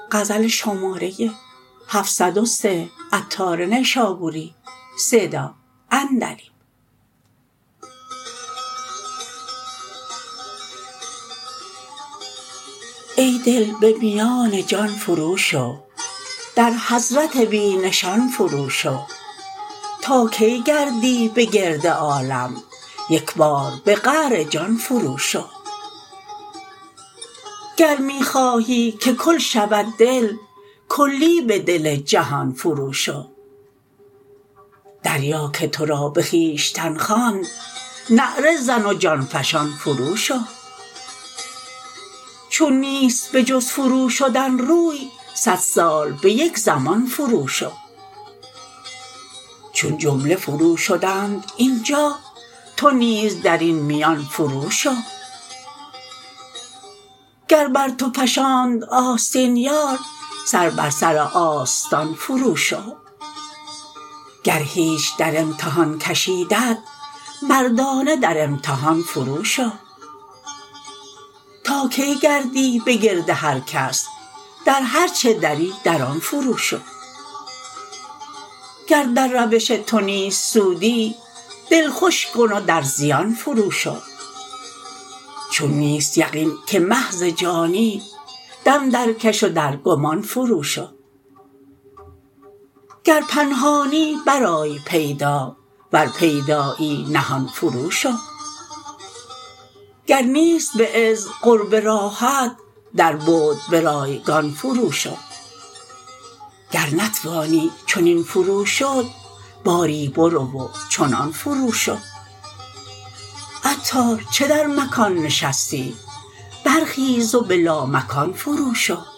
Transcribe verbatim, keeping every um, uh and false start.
غزل شماره هفتصد و سه عطار نیشابوری صدا عندلیب. ای دل به میان جان فرو شو، در حضرت بی نشان فرو شو. تا کی گردی به گرد عالم، یک بار به قعر جان فرو شو. گر می خواهی که کل شود دل، کلی به دل جهان فرو شو. دریا که تو را به خویشتن خواند، نعره زن و جان فشان فرو شو. چون نیست به جز فرو شدن روی، صد سال به یک زمان فرو شو. چون جمله فرو شدند اینجا، تو نیز در این میان فرو شو. گر بر تو فشاند آستین یار، سر بر سر آستان فرو شو. گر هیچ در امتحان کشیدت، مردانه در امتحان فرو شو. تا کی گردی به گرد هر کس، در هر چه دری در آن فرو شو. گر در روش تو نیست سودی، دل خوش کن و در زیان فرو شو. چون نیست یقین که محض جانی، دم درکش و در گمان فرو شو. گر پنهانی برآی پیدا، ور پیدایی نهان فرو شو. گر نیست به عز قرب راهت، در بعد به رایگان فرو شو. گر نتوانی چنین فرو شد، باری برو و چنان فرو شو. عطار چه در مکان نشستی، برخیز و به لامکان فرو شو.